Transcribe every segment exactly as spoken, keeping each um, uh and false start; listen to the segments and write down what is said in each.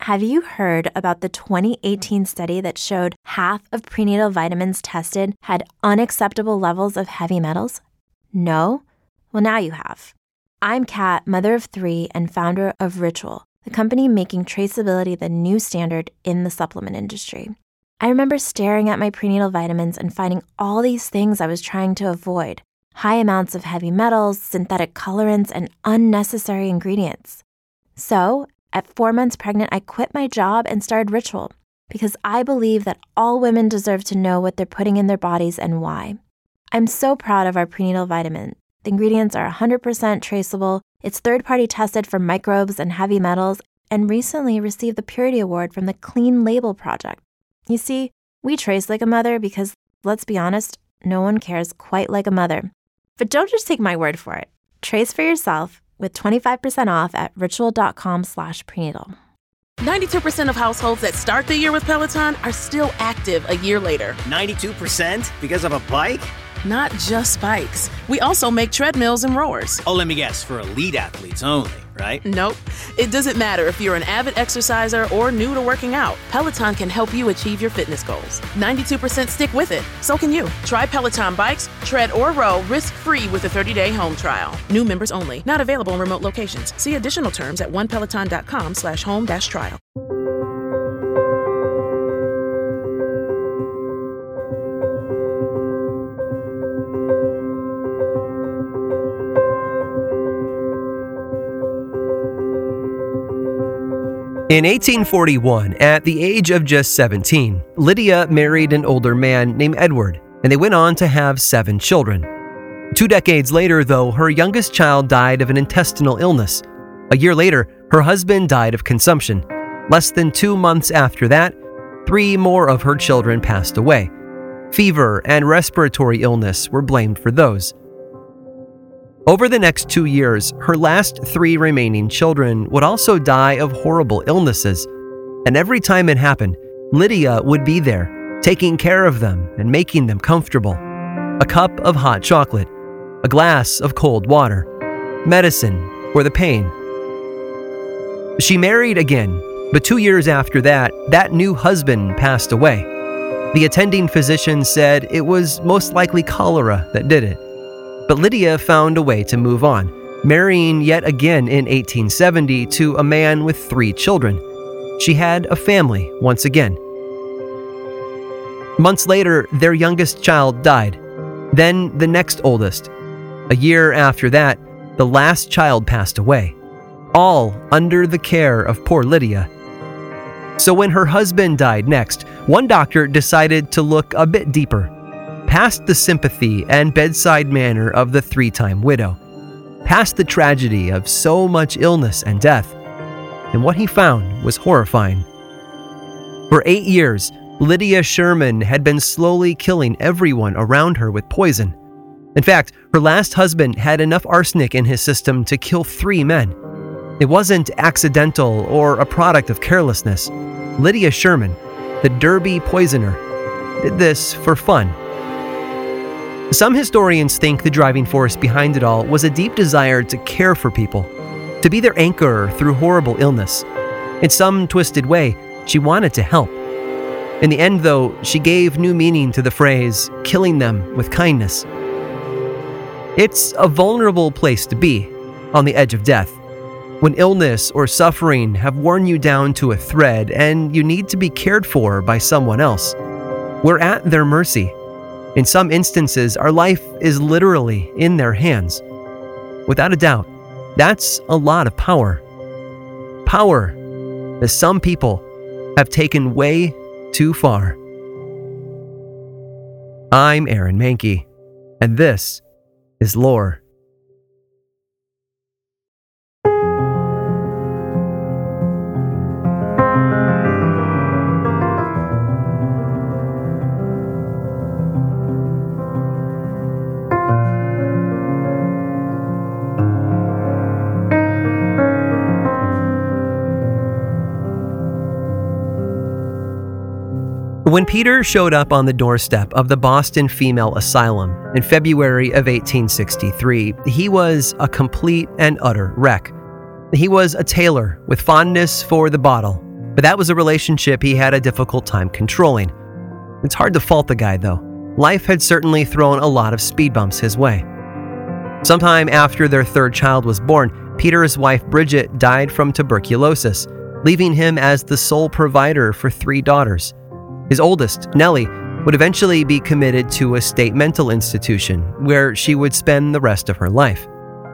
Have you heard about the twenty eighteen study that showed half of prenatal vitamins tested had unacceptable levels of heavy metals? No? Well, now you have. I'm Kat, mother of three and founder of Ritual, the company making traceability the new standard in the supplement industry. I remember staring at my prenatal vitamins and finding all these things I was trying to avoid. High amounts of heavy metals, synthetic colorants, and unnecessary ingredients. So, at four months pregnant, I quit my job and started Ritual because I believe that all women deserve to know what they're putting in their bodies and why. I'm so proud of our prenatal vitamin. The ingredients are one hundred percent traceable, it's third-party tested for microbes and heavy metals, and recently received the Purity Award from the Clean Label Project. You see, we trace like a mother because, let's be honest, no one cares quite like a mother. But don't just take my word for it. Trace for yourself with twenty-five percent off at ritual.com slash prenatal. ninety-two percent of households that start the year with Peloton are still active a year later. ninety-two percent? Because of a bike? Not just bikes. We also make treadmills and rowers. Oh, let me guess, for elite athletes only, right? Nope. It doesn't matter if you're an avid exerciser or new to working out. Peloton can help you achieve your fitness goals. ninety-two percent stick with it. So can you. Try Peloton bikes, tread, or row risk-free with a thirty-day home trial. New members only. Not available in remote locations. See additional terms at onepeloton.com slash home dash trial. In eighteen forty-one, at the age of just seventeen, Lydia married an older man named Edward, and they went on to have seven children. Two decades later, though, her youngest child died of an intestinal illness. A year later, her husband died of consumption. Less than two months after that, three more of her children passed away. Fever and respiratory illness were blamed for those. Over the next two years, her last three remaining children would also die of horrible illnesses. And every time it happened, Lydia would be there, taking care of them and making them comfortable. A cup of hot chocolate, a glass of cold water, medicine for the pain. She married again, but two years after that, that new husband passed away. The attending physician said it was most likely cholera that did it. But Lydia found a way to move on, marrying yet again in eighteen seventy to a man with three children. She had a family once again. Months later, their youngest child died. Then the next oldest. A year after that, the last child passed away. All under the care of poor Lydia. So when her husband died next, one doctor decided to look a bit deeper. Past the sympathy and bedside manner of the three-time widow, past the tragedy of so much illness and death, and what he found was horrifying. For eight years, Lydia Sherman had been slowly killing everyone around her with poison. In fact, her last husband had enough arsenic in his system to kill three men. It wasn't accidental or a product of carelessness. Lydia Sherman, the Derby poisoner, did this for fun. Some historians think the driving force behind it all was a deep desire to care for people, to be their anchor through horrible illness. In some twisted way, she wanted to help. In the end, though, she gave new meaning to the phrase, killing them with kindness. It's a vulnerable place to be, on the edge of death, when illness or suffering have worn you down to a thread and you need to be cared for by someone else. We're at their mercy. In some instances, our life is literally in their hands. Without a doubt, that's a lot of power. Power that some people have taken way too far. I'm Aaron Mahnke, and this is Lore. When Peter showed up on the doorstep of the Boston Female Asylum in February of eighteen sixty-three, he was a complete and utter wreck. He was a tailor with fondness for the bottle, But that was a relationship he had a difficult time controlling. It's hard to fault the guy, though. Life had certainly thrown a lot of speed bumps his way. Sometime after their third child was born, Peter's wife Bridget died from tuberculosis, leaving him as the sole provider for three daughters. His oldest, Nellie, would eventually be committed to a state mental institution where she would spend the rest of her life.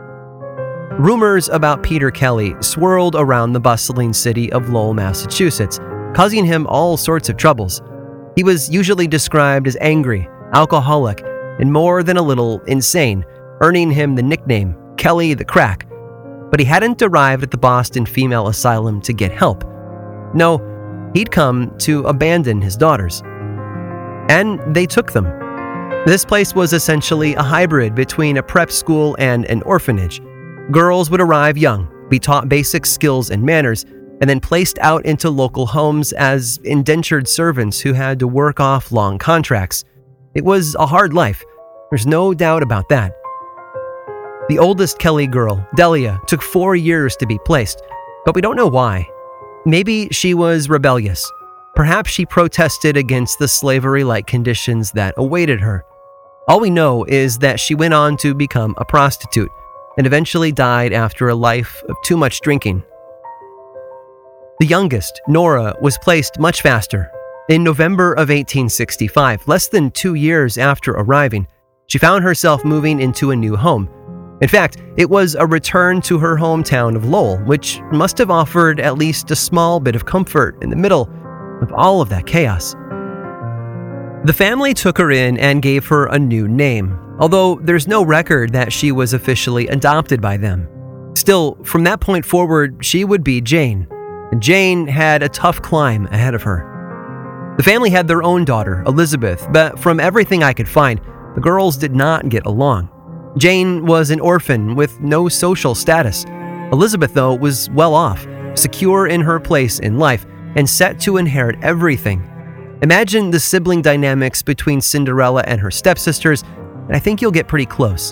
Rumors about Peter Kelly swirled around the bustling city of Lowell, Massachusetts, causing him all sorts of troubles. He was usually described as angry, alcoholic, and more than a little insane, earning him the nickname Kelly the Crack. But he hadn't arrived at the Boston Female Asylum to get help. No, he'd come to abandon his daughters. And they took them. This place was essentially a hybrid between a prep school and an orphanage. Girls would arrive young, be taught basic skills and manners, and then placed out into local homes as indentured servants who had to work off long contracts. It was a hard life. There's no doubt about that. The oldest Kelly girl, Delia, took four years to be placed, but we don't know why. Maybe she was rebellious. Perhaps she protested against the slavery-like conditions that awaited her. All we know is that she went on to become a prostitute and eventually died after a life of too much drinking. The youngest, Nora, was placed much faster. In November of eighteen sixty-five, less than two years after arriving, she found herself moving into a new home. In fact, it was a return to her hometown of Lowell, which must have offered at least a small bit of comfort in the middle of all of that chaos. The family took her in and gave her a new name, although there's no record that she was officially adopted by them. Still, from that point forward, she would be Jane, and Jane had a tough climb ahead of her. The family had their own daughter, Elizabeth, but from everything I could find, the girls did not get along. Jane was an orphan with no social status. Elizabeth, though, was well off, secure in her place in life, and set to inherit everything. Imagine the sibling dynamics between Cinderella and her stepsisters, and I think you'll get pretty close.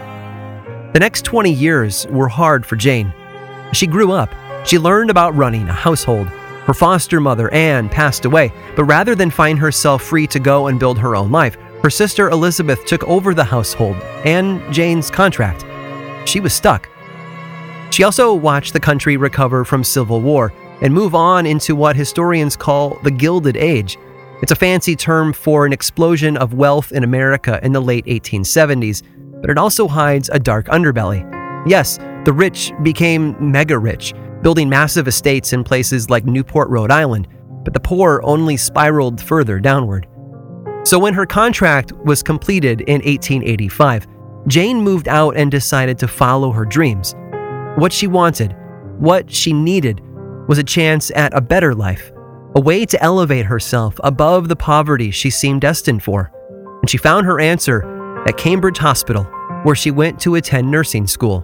The next twenty years were hard for Jane. She grew up. She learned about running a household. Her foster mother, Anne, passed away, but rather than find herself free to go and build her own life, her sister Elizabeth took over the household and Jane's contract. She was stuck. She also watched the country recover from civil war and move on into what historians call the Gilded Age. It's a fancy term for an explosion of wealth in America in the late eighteen seventies, but it also hides a dark underbelly. Yes, the rich became mega rich, building massive estates in places like Newport, Rhode Island, but the poor only spiraled further downward. So when her contract was completed in eighteen eighty-five, Jane moved out and decided to follow her dreams. What she wanted, what she needed, was a chance at a better life, a way to elevate herself above the poverty she seemed destined for. And she found her answer at Cambridge Hospital, where she went to attend nursing school.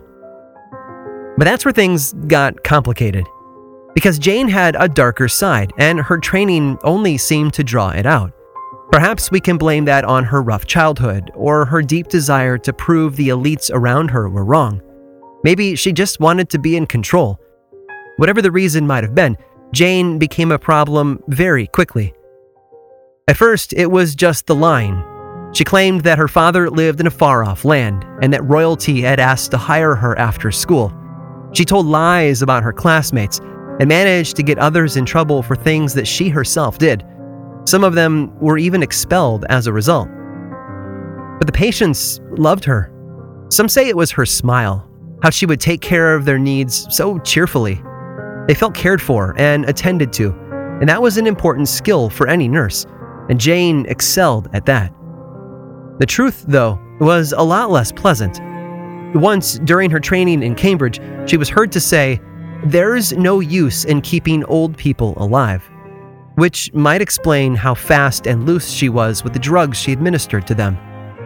But that's where things got complicated, because Jane had a darker side, and her training only seemed to draw it out. Perhaps we can blame that on her rough childhood, or her deep desire to prove the elites around her were wrong. Maybe she just wanted to be in control. Whatever the reason might have been, Jane became a problem very quickly. At first, it was just the lying. She claimed that her father lived in a far-off land, and that royalty had asked to hire her after school. She told lies about her classmates, and managed to get others in trouble for things that she herself did. Some of them were even expelled as a result. But the patients loved her. Some say it was her smile, how she would take care of their needs so cheerfully. They felt cared for and attended to, and that was an important skill for any nurse, and Jane excelled at that. The truth, though, was a lot less pleasant. Once, during her training in Cambridge, she was heard to say, "There's no use in keeping old people alive," which might explain how fast and loose she was with the drugs she administered to them.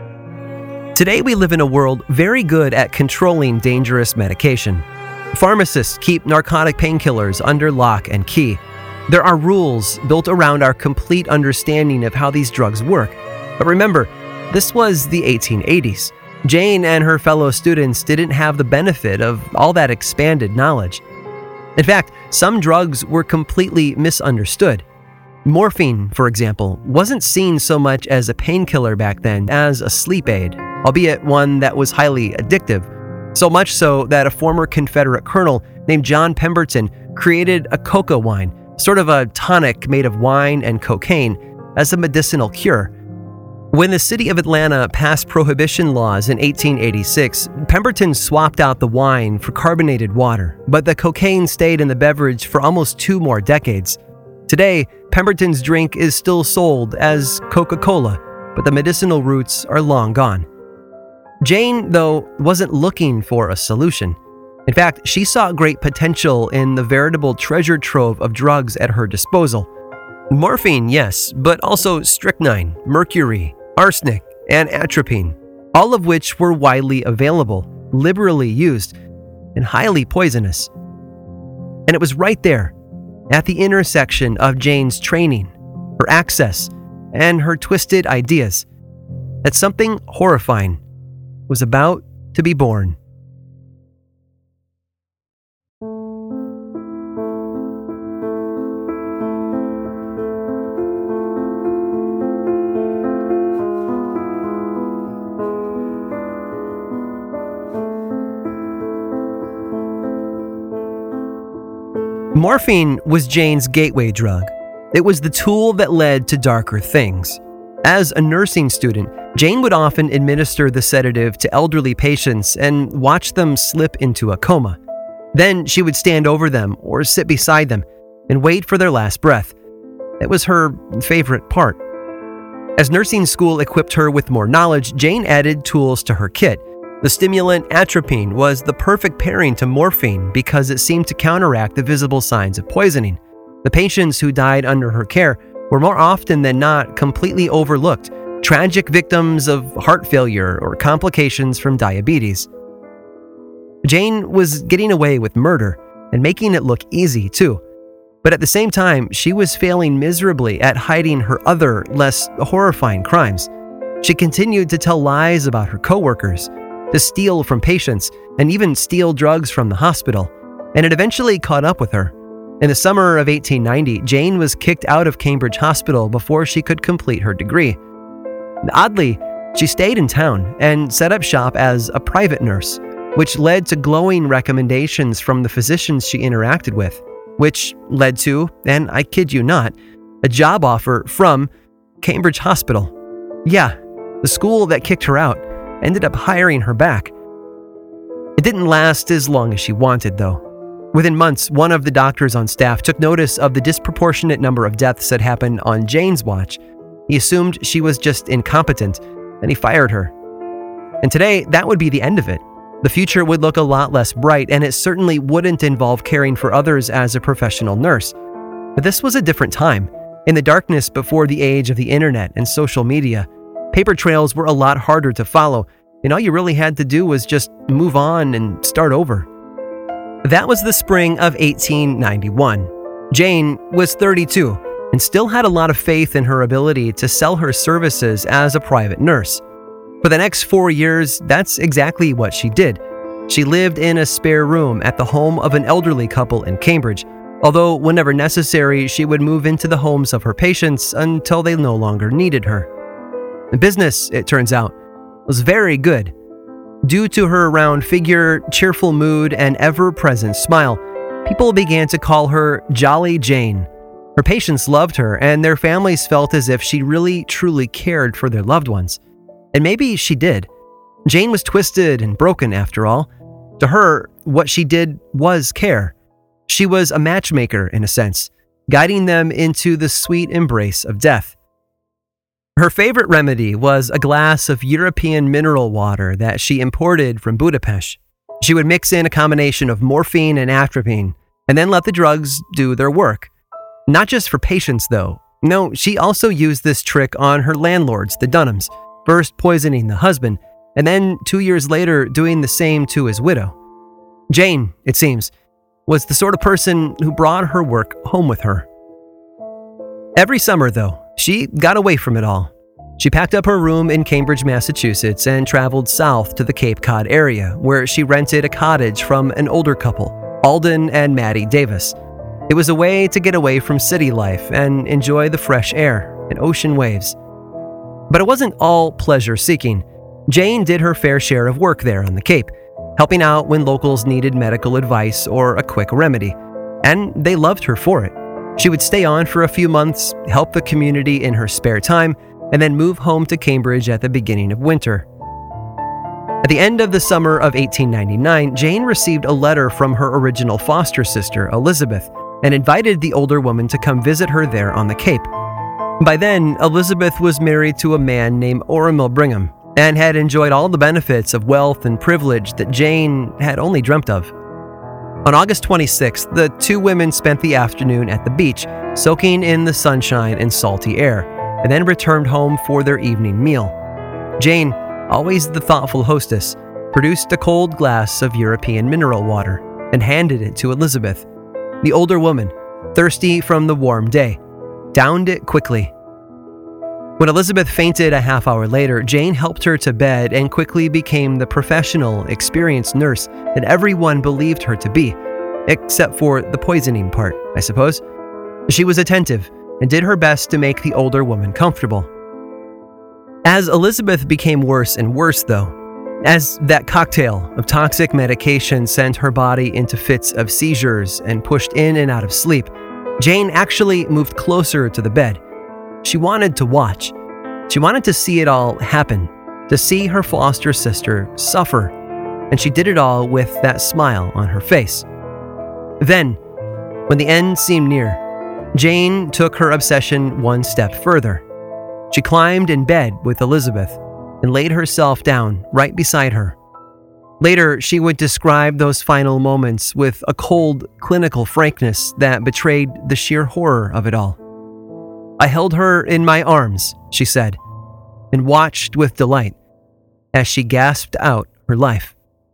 Today we live in a world very good at controlling dangerous medication. Pharmacists keep narcotic painkillers under lock and key. There are rules built around our complete understanding of how these drugs work. But remember, this was the eighteen eighties. Jane and her fellow students didn't have the benefit of all that expanded knowledge. In fact, some drugs were completely misunderstood. Morphine, for example, wasn't seen so much as a painkiller back then as a sleep aid, albeit one that was highly addictive. So much so that a former Confederate colonel named John Pemberton created a coca wine, sort of a tonic made of wine and cocaine, as a medicinal cure. When the city of Atlanta passed prohibition laws in eighteen eighty-six, Pemberton swapped out the wine for carbonated water, but the cocaine stayed in the beverage for almost two more decades. Today, Pemberton's drink is still sold as Coca-Cola, but the medicinal roots are long gone. Jane, though, wasn't looking for a solution. In fact, she saw great potential in the veritable treasure trove of drugs at her disposal. Morphine, yes, but also strychnine, mercury, arsenic, and atropine, all of which were widely available, liberally used, and highly poisonous. And it was right there, at the intersection of Jane's training, her access, and her twisted ideas, that something horrifying was about to be born. Morphine was Jane's gateway drug. It was the tool that led to darker things. As a nursing student, Jane would often administer the sedative to elderly patients and watch them slip into a coma. Then she would stand over them or sit beside them and wait for their last breath. It was her favorite part. As nursing school equipped her with more knowledge, Jane added tools to her kit. The stimulant atropine was the perfect pairing to morphine because it seemed to counteract the visible signs of poisoning. The patients who died under her care were more often than not completely overlooked, tragic victims of heart failure or complications from diabetes. Jane was getting away with murder and making it look easy too. But at the same time, she was failing miserably at hiding her other, less horrifying crimes. She continued to tell lies about her coworkers, to steal from patients, and even steal drugs from the hospital, and it eventually caught up with her. In the summer of eighteen ninety, Jane was kicked out of Cambridge Hospital before she could complete her degree. Oddly, she stayed in town and set up shop as a private nurse, which led to glowing recommendations from the physicians she interacted with, which led to, and I kid you not, a job offer from Cambridge Hospital. Yeah, the school that kicked her out ended up hiring her back. It didn't last as long as she wanted, though. Within months, one of the doctors on staff took notice of the disproportionate number of deaths that happened on Jane's watch. He assumed she was just incompetent, and he fired her. And today, that would be the end of it. The future would look a lot less bright, and it certainly wouldn't involve caring for others as a professional nurse. But this was a different time. In the darkness before the age of the internet and social media, paper trails were a lot harder to follow, and all you really had to do was just move on and start over. That was the spring of eighteen ninety-one. Jane was thirty-two and still had a lot of faith in her ability to sell her services as a private nurse. For the next four years, that's exactly what she did. She lived in a spare room at the home of an elderly couple in Cambridge, although whenever necessary, she would move into the homes of her patients until they no longer needed her. The business, it turns out, was very good. Due to her round figure, cheerful mood, and ever-present smile, people began to call her Jolly Jane. Her patients loved her, and their families felt as if she really, truly cared for their loved ones. And maybe she did. Jane was twisted and broken, after all. To her, what she did was care. She was a matchmaker, in a sense, guiding them into the sweet embrace of death. Her favorite remedy was a glass of European mineral water that she imported from Budapest. She would mix in a combination of morphine and atropine, and then let the drugs do their work. Not just for patients, though. No, she also used this trick on her landlords, the Dunhams, first poisoning the husband, and then two years later doing the same to his widow. Jane, it seems, was the sort of person who brought her work home with her. Every summer, though, she got away from it all. She packed up her room in Cambridge, Massachusetts, and traveled south to the Cape Cod area, where she rented a cottage from an older couple. Alden and Maddie Davis. It was a way to get away from city life and enjoy the fresh air and ocean waves. But it wasn't all pleasure-seeking. Jane did her fair share of work there on the Cape, helping out when locals needed medical advice or a quick remedy. And they loved her for it. She would stay on for a few months, help the community in her spare time, and then move home to Cambridge at the beginning of winter. At the end of the summer of eighteen ninety-nine, Jane received a letter from her original foster sister, Elizabeth, and invited the older woman to come visit her there on the Cape. By then, Elizabeth was married to a man named Oromil Brigham and had enjoyed all the benefits of wealth and privilege that Jane had only dreamt of. On August twenty-sixth, the two women spent the afternoon at the beach, soaking in the sunshine and salty air, and then returned home for their evening meal. Jane, always the thoughtful hostess, produced a cold glass of European mineral water and handed it to Elizabeth. The older woman, thirsty from the warm day, downed it quickly. When Elizabeth fainted a half hour later, Jane helped her to bed and quickly became the professional, experienced nurse that everyone believed her to be, except for the poisoning part, I suppose. She was attentive and did her best to make the older woman comfortable. As Elizabeth became worse and worse, though, as that cocktail of toxic medication sent her body into fits of seizures and pushed in and out of sleep, Jane actually moved closer to the bed. She wanted to watch. She wanted to see it all happen, to see her foster sister suffer, and she did it all with that smile on her face. Then, when the end seemed near, Jane took her obsession one step further. She climbed in bed with Elizabeth and laid herself down right beside her. Later, she would describe those final moments with a cold, clinical frankness that betrayed the sheer horror of it all. "I held her in my arms," she said, and watched with delight as she gasped out her life.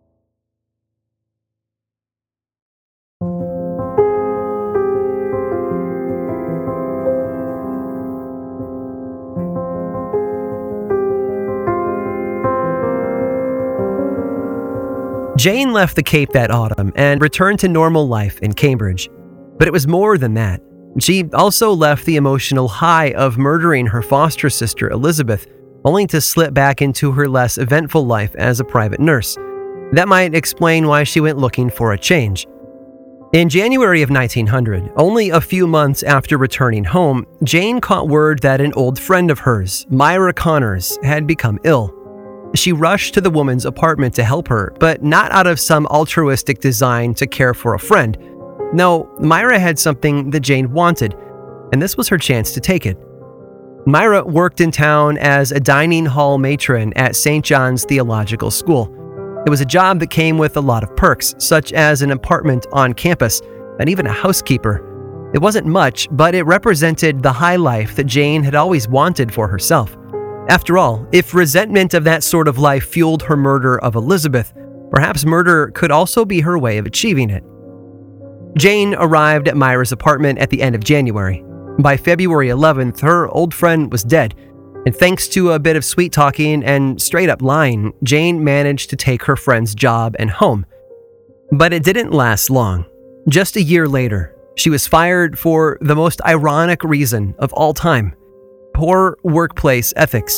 Jane left the Cape that autumn and returned to normal life in Cambridge. But it was more than that. She also left the emotional high of murdering her foster sister Elizabeth, only to slip back into her less eventful life as a private nurse. That might explain why she went looking for a change. In January of nineteen hundred, only a few months after returning home, Jane caught word that an old friend of hers, Myra Connors, had become ill. She rushed to the woman's apartment to help her, but not out of some altruistic design to care for a friend. No, Myra had something that Jane wanted, and this was her chance to take it. Myra worked in town as a dining hall matron at Saint John's Theological School. It was a job that came with a lot of perks, such as an apartment on campus and even a housekeeper. It wasn't much, but it represented the high life that Jane had always wanted for herself. After all, if resentment of that sort of life fueled her murder of Elizabeth, perhaps murder could also be her way of achieving it. Jane arrived at Myra's apartment at the end of January. By February eleventh, her old friend was dead, and thanks to a bit of sweet talking and straight-up lying, Jane managed to take her friend's job and home. But it didn't last long. Just a year later, she was fired for the most ironic reason of all time: poor workplace ethics.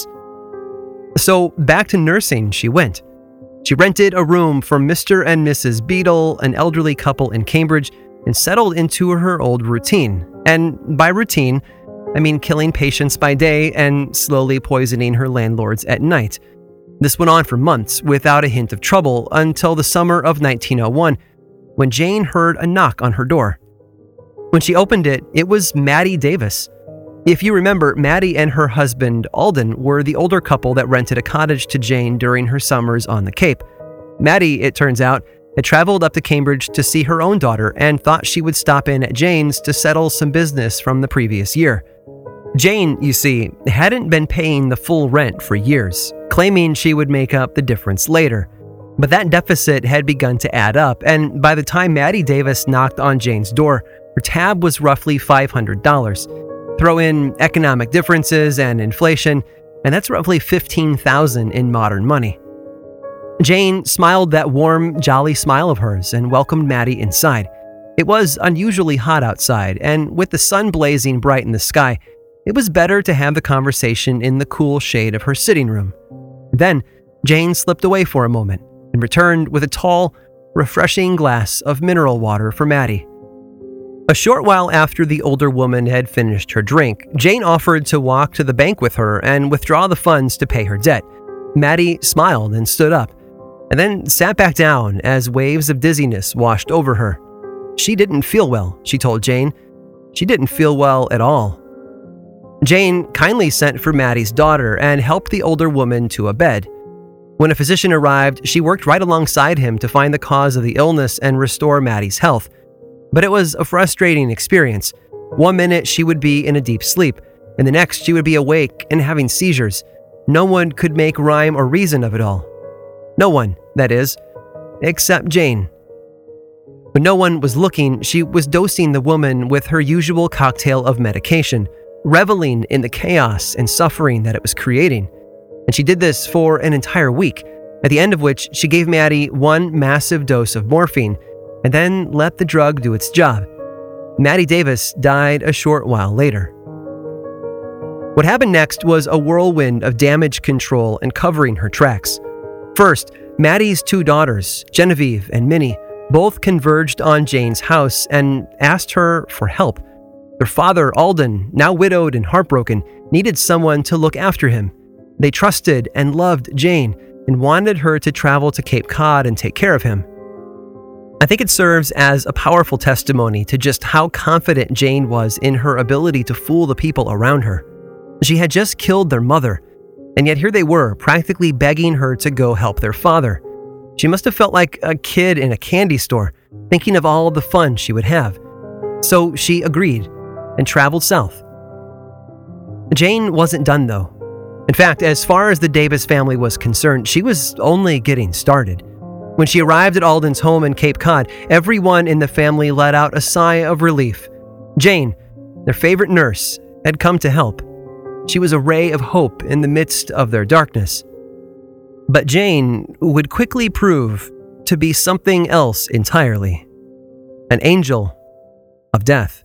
So back to nursing she went. She rented a room from Mister and Missus Beadle, an elderly couple in Cambridge, and settled into her old routine. And by routine, I mean killing patients by day and slowly poisoning her landlords at night. This went on for months without a hint of trouble until the summer of nineteen oh one, when Jane heard a knock on her door. When she opened it, it was Maddie Davis. If you remember, Maddie and her husband, Alden, were the older couple that rented a cottage to Jane during her summers on the Cape. Maddie, it turns out, had traveled up to Cambridge to see her own daughter and thought she would stop in at Jane's to settle some business from the previous year. Jane, you see, hadn't been paying the full rent for years, claiming she would make up the difference later. But that deficit had begun to add up, and by the time Maddie Davis knocked on Jane's door, her tab was roughly five hundred dollars. Throw in economic differences and inflation, and that's roughly fifteen thousand dollars in modern money. Jane smiled that warm, jolly smile of hers and welcomed Maddie inside. It was unusually hot outside, and with the sun blazing bright in the sky, it was better to have the conversation in the cool shade of her sitting room. Then, Jane slipped away for a moment and returned with a tall, refreshing glass of mineral water for Maddie. A short while after the older woman had finished her drink, Jane offered to walk to the bank with her and withdraw the funds to pay her debt. Maddie smiled and stood up, and then sat back down as waves of dizziness washed over her. She didn't feel well, she told Jane. She didn't feel well at all. Jane kindly sent for Maddie's daughter and helped the older woman to a bed. When a physician arrived, she worked right alongside him to find the cause of the illness and restore Maddie's health. But it was a frustrating experience. One minute she would be in a deep sleep, and the next she would be awake and having seizures. No one could make rhyme or reason of it all. No one, that is, except Jane. When no one was looking, she was dosing the woman with her usual cocktail of medication, reveling in the chaos and suffering that it was creating. And she did this for an entire week, at the end of which she gave Maddie one massive dose of morphine and then let the drug do its job. Maddie Davis died a short while later. What happened next was a whirlwind of damage control and covering her tracks. First, Maddie's two daughters, Genevieve and Minnie, both converged on Jane's house and asked her for help. Their father, Alden, now widowed and heartbroken, needed someone to look after him. They trusted and loved Jane and wanted her to travel to Cape Cod and take care of him. I think it serves as a powerful testimony to just how confident Jane was in her ability to fool the people around her. She had just killed their mother, and yet here they were, practically begging her to go help their father. She must have felt like a kid in a candy store, thinking of all the fun she would have. So she agreed and traveled south. Jane wasn't done, though. In fact, as far as the Davis family was concerned, she was only getting started. When she arrived at Alden's home in Cape Cod, everyone in the family let out a sigh of relief. Jane, their favorite nurse, had come to help. She was a ray of hope in the midst of their darkness. But Jane would quickly prove to be something else entirely. An angel of death.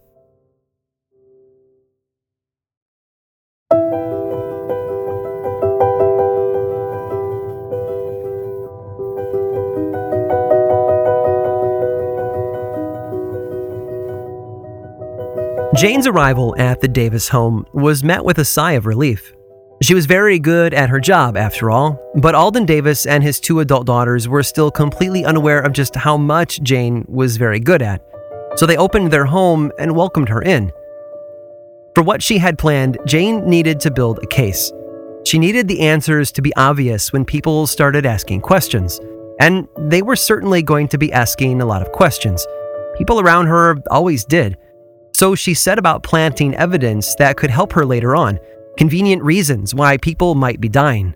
Jane's arrival at the Davis home was met with a sigh of relief. She was very good at her job, after all, but Alden Davis and his two adult daughters were still completely unaware of just how much Jane was very good at, so they opened their home and welcomed her in. For what she had planned, Jane needed to build a case. She needed the answers to be obvious when people started asking questions, and they were certainly going to be asking a lot of questions. People around her always did. So she set about planting evidence that could help her later on, convenient reasons why people might be dying.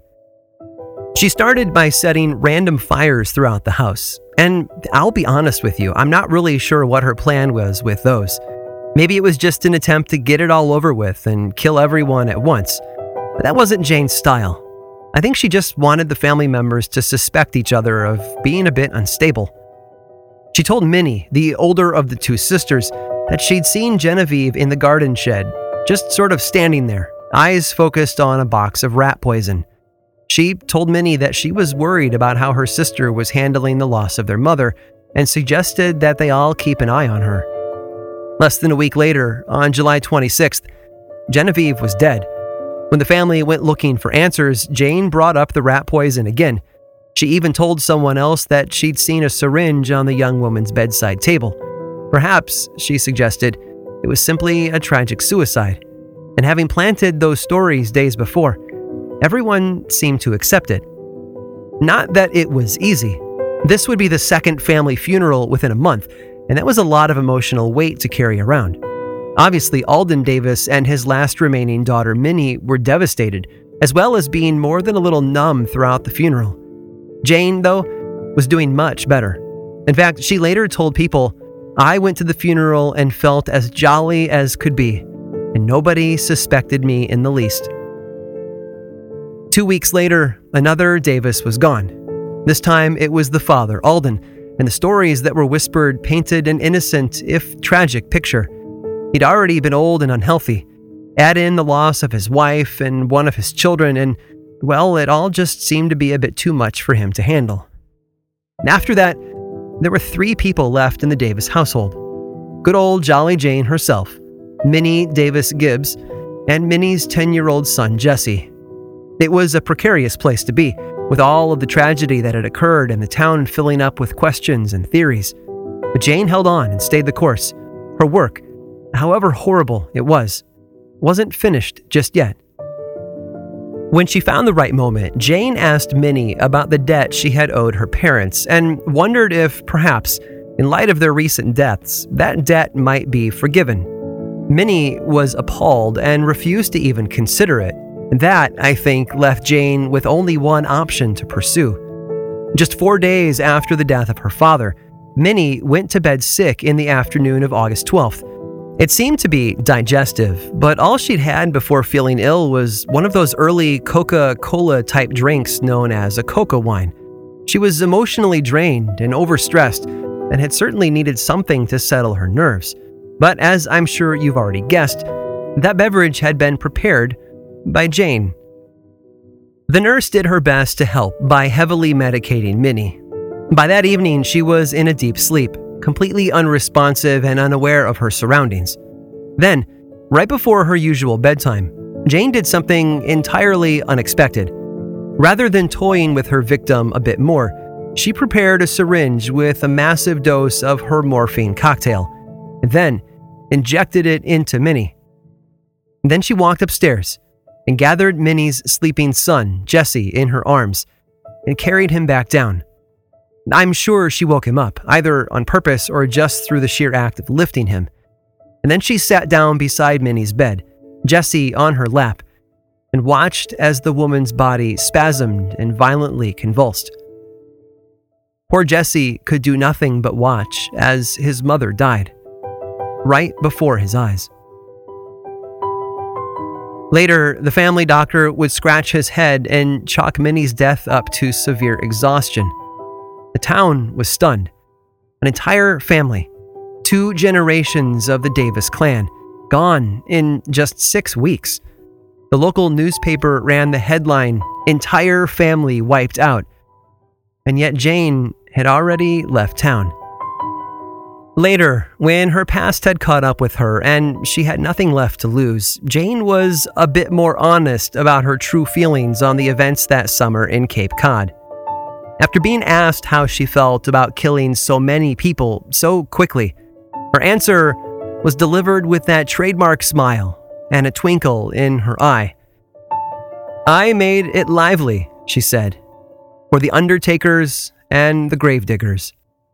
She started by setting random fires throughout the house, and I'll be honest with you, I'm not really sure what her plan was with those. Maybe it was just an attempt to get it all over with and kill everyone at once, but that wasn't Jane's style. I think she just wanted the family members to suspect each other of being a bit unstable. She told Minnie, the older of the two sisters, that she'd seen Genevieve in the garden shed, just sort of standing there, eyes focused on a box of rat poison. She told Minnie that she was worried about how her sister was handling the loss of their mother and suggested that they all keep an eye on her. Less than a week later, on July twenty-sixth, Genevieve was dead. When the family went looking for answers, Jane brought up the rat poison again. She even told someone else that she'd seen a syringe on the young woman's bedside table. Perhaps, she suggested, it was simply a tragic suicide. And having planted those stories days before, everyone seemed to accept it. Not that it was easy. This would be the second family funeral within a month, and that was a lot of emotional weight to carry around. Obviously, Alden Davis and his last remaining daughter, Minnie, were devastated, as well as being more than a little numb throughout the funeral. Jane, though, was doing much better. In fact, she later told people, "I went to the funeral and felt as jolly as could be, and nobody suspected me in the least." Two weeks later, another Davis was gone. This time it was the father, Alden, and the stories that were whispered painted an innocent, if tragic, picture. He'd already been old and unhealthy. Add in the loss of his wife and one of his children, and, well, it all just seemed to be a bit too much for him to handle. And after that, there were three people left in the Davis household. Good old Jolly Jane herself, Minnie Davis Gibbs, and Minnie's ten-year-old son, Jesse. It was a precarious place to be, with all of the tragedy that had occurred and the town filling up with questions and theories. But Jane held on and stayed the course. Her work, however horrible it was, wasn't finished just yet. When she found the right moment, Jane asked Minnie about the debt she had owed her parents and wondered if, perhaps, in light of their recent deaths, that debt might be forgiven. Minnie was appalled and refused to even consider it. That, I think, left Jane with only one option to pursue. Just four days after the death of her father, Minnie went to bed sick in the afternoon of August twelfth. It seemed to be digestive, but all she'd had before feeling ill was one of those early Coca-Cola type drinks known as a coca wine. She was emotionally drained and overstressed and had certainly needed something to settle her nerves. But as I'm sure you've already guessed, that beverage had been prepared by Jane. The nurse did her best to help by heavily medicating Minnie. By that evening, she was in a deep sleep, completely unresponsive and unaware of her surroundings. Then, right before her usual bedtime, Jane did something entirely unexpected. Rather than toying with her victim a bit more, she prepared a syringe with a massive dose of her morphine cocktail, and then injected it into Minnie. Then she walked upstairs and gathered Minnie's sleeping son, Jesse, in her arms and carried him back down. I'm sure she woke him up, either on purpose or just through the sheer act of lifting him. And then she sat down beside Minnie's bed, Jesse on her lap, and watched as the woman's body spasmed and violently convulsed. Poor Jesse could do nothing but watch as his mother died, right before his eyes. Later, the family doctor would scratch his head and chalk Minnie's death up to severe exhaustion. The town was stunned. An entire family, two generations of the Davis clan, gone in just six weeks. The local newspaper ran the headline, "Entire Family Wiped Out." And yet Jane had already left town. Later, when her past had caught up with her and she had nothing left to lose, Jane was a bit more honest about her true feelings on the events that summer in Cape Cod. After being asked how she felt about killing so many people so quickly, her answer was delivered with that trademark smile and a twinkle in her eye. "I made it lively," she said, "for the undertakers and the gravediggers."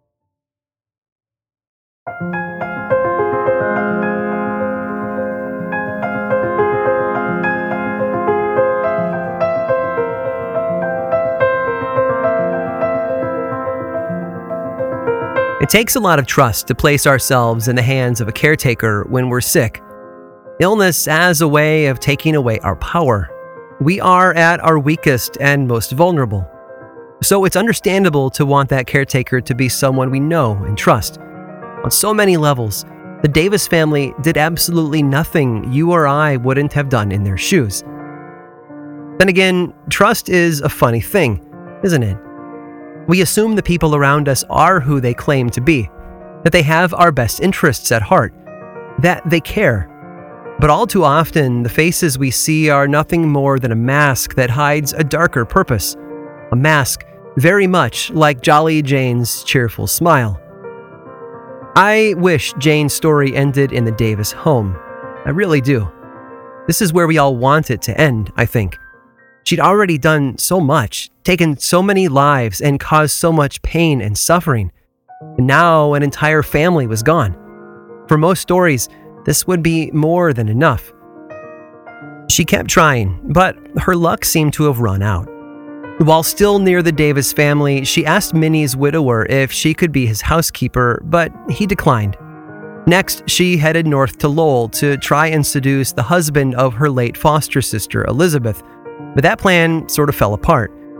It takes a lot of trust to place ourselves in the hands of a caretaker when we're sick. Illness as a way of taking away our power. We are at our weakest and most vulnerable. So it's understandable to want that caretaker to be someone we know and trust. On so many levels, the Davis family did absolutely nothing you or I wouldn't have done in their shoes. Then again, trust is a funny thing, isn't it? We assume the people around us are who they claim to be, that they have our best interests at heart, that they care. But all too often, the faces we see are nothing more than a mask that hides a darker purpose, a mask very much like Jolly Jane's cheerful smile. I wish Jane's story ended in the Davis home. I really do. This is where we all want it to end, I think. She'd already done so much, taken so many lives, and caused so much pain and suffering. And now an entire family was gone. For most stories, this would be more than enough. She kept trying, but her luck seemed to have run out. While still near the Davis family, she asked Minnie's widower if she could be his housekeeper, but he declined. Next, she headed north to Lowell to try and seduce the husband of her late foster sister, Elizabeth, but that plan sort of fell apart.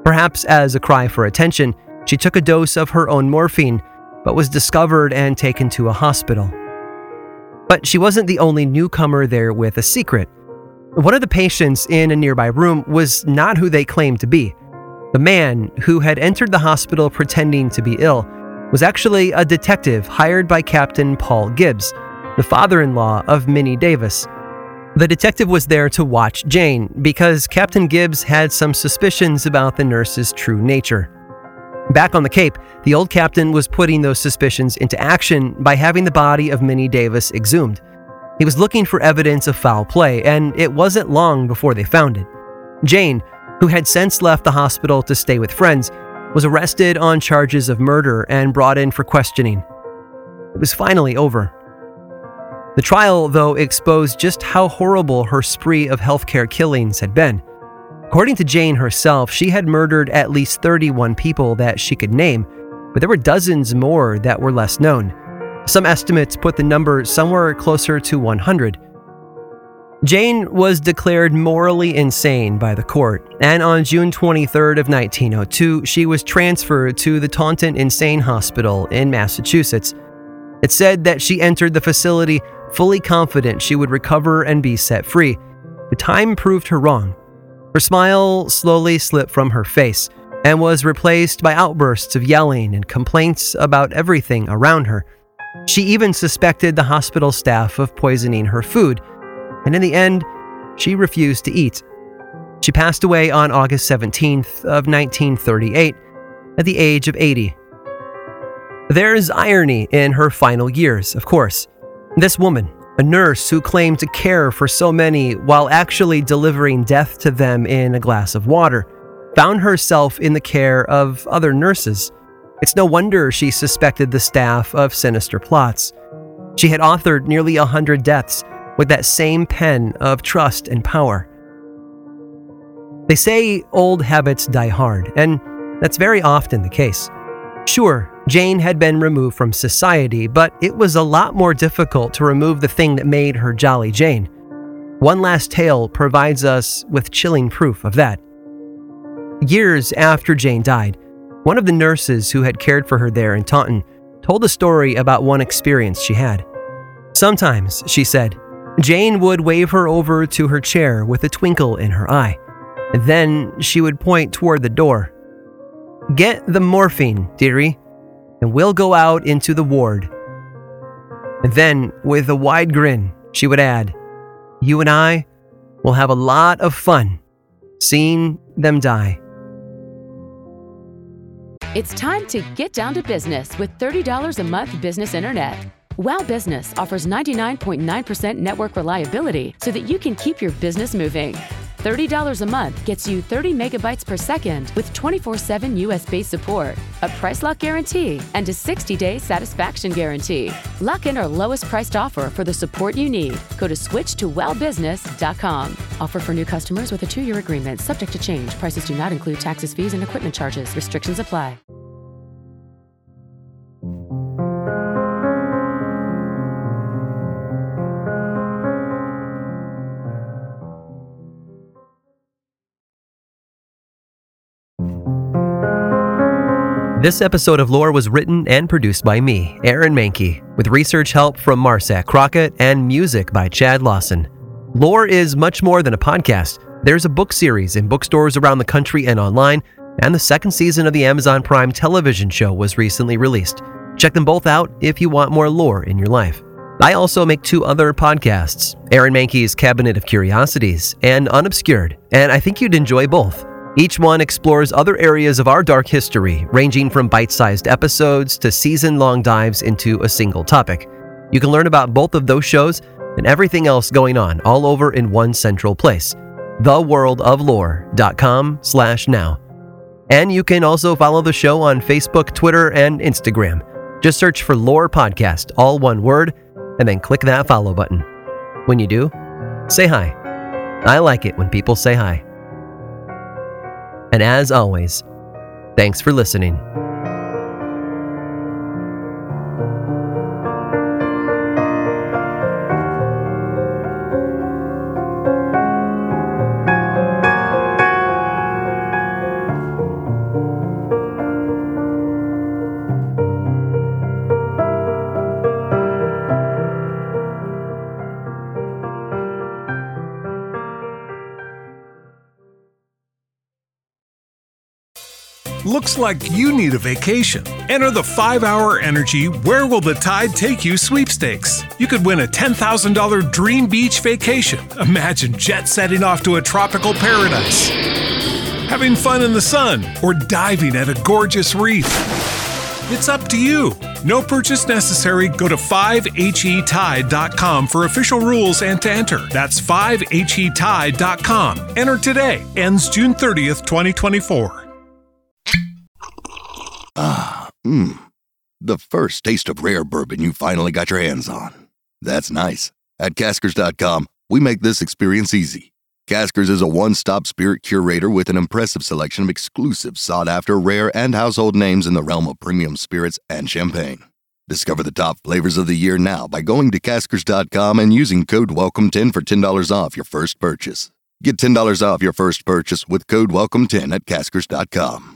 Perhaps as a cry for attention, she took a dose of her own morphine, but was discovered and taken to a hospital. But she wasn't the only newcomer there with a secret. One of the patients in a nearby room was not who they claimed to be. The man who had entered the hospital pretending to be ill was actually a detective hired by Captain Paul Gibbs, the father-in-law of Minnie Davis. The detective was there to watch Jane because Captain Gibbs had some suspicions about the nurse's true nature. Back on the Cape, the old captain was putting those suspicions into action by having the body of Minnie Davis exhumed. He was looking for evidence of foul play, and it wasn't long before they found it. Jane, who had since left the hospital to stay with friends, was arrested on charges of murder and brought in for questioning. It was finally over. The trial, though, exposed just how horrible her spree of healthcare killings had been. According to Jane herself, she had murdered at least thirty-one people that she could name, but there were dozens more that were less known. Some estimates put the number somewhere closer to one hundred. Jane was declared morally insane by the court, and on June twenty-third of nineteen oh two, she was transferred to the Taunton Insane Hospital in Massachusetts. It said that she entered the facility fully confident she would recover and be set free, but time proved her wrong. Her smile slowly slipped from her face and was replaced by outbursts of yelling and complaints about everything around her. She even suspected the hospital staff of poisoning her food, and in the end, she refused to eat. She passed away on August seventeenth of nineteen thirty-eight at the age of eighty. There's irony in her final years, of course. This woman, a nurse who claimed to care for so many while actually delivering death to them in a glass of water, found herself in the care of other nurses. It's no wonder she suspected the staff of sinister plots. She had authored nearly a hundred deaths with that same pen of trust and power. They say old habits die hard, and that's very often the case. Sure, Jane had been removed from society, but it was a lot more difficult to remove the thing that made her Jolly Jane. One Last Tale provides us with chilling proof of that. Years after Jane died, one of the nurses who had cared for her there in Taunton told a story about one experience she had. Sometimes, she said, Jane would wave her over to her chair with a twinkle in her eye. Then she would point toward the door. "Get the morphine, dearie, and we'll go out into the ward." And then, with a wide grin, she would add, "You and I will have a lot of fun seeing them die." It's time to get down to business with thirty dollars a month business internet. Wow Business offers ninety-nine point nine percent network reliability so that you can keep your business moving. thirty dollars a month gets you thirty megabytes per second with twenty-four seven U S-based support, a price lock guarantee, and a sixty-day satisfaction guarantee. Lock in our lowest priced offer for the support you need. Go to switch to wow business dot com. Offer for new customers with a two-year agreement, subject to change. Prices do not include taxes, fees, and equipment charges. Restrictions apply. This episode of Lore was written and produced by me, Aaron Mahnke, with research help from Marsac Crockett and music by Chad Lawson. Lore is much more than a podcast. There's a book series in bookstores around the country and online, and the second season of the Amazon Prime television show was recently released. Check them both out if you want more lore in your life. I also make two other podcasts, Aaron Mahnke's Cabinet of Curiosities and Unobscured, and I think you'd enjoy both. Each one explores other areas of our dark history, ranging from bite-sized episodes to season-long dives into a single topic. You can learn about both of those shows and everything else going on all over in one central place, the world of lore dot com slash now. And you can also follow the show on Facebook, Twitter, and Instagram. Just search for Lore Podcast, all one word, and then click that follow button. When you do, say hi. I like it when people say hi. And as always, thanks for listening. Looks like you need a vacation. Enter the five hour Energy Where Will the Tide Take You sweepstakes. You could win a ten thousand dollars dream beach vacation. Imagine jet setting off to a tropical paradise, having fun in the sun, or diving at a gorgeous reef. It's up to you. No purchase necessary. Go to five H E tide dot com for official rules and to enter. That's five H E tide dot com. Enter today. Ends June thirtieth, twenty twenty-four. Ah, mmm. The first taste of rare bourbon you finally got your hands on. That's nice. At Caskers dot com, we make this experience easy. Caskers is a one-stop spirit curator with an impressive selection of exclusive, sought-after, rare, and household names in the realm of premium spirits and champagne. Discover the top flavors of the year now by going to Caskers dot com and using code welcome ten for ten dollars off your first purchase. Get ten dollars off your first purchase with code welcome ten at Caskers dot com.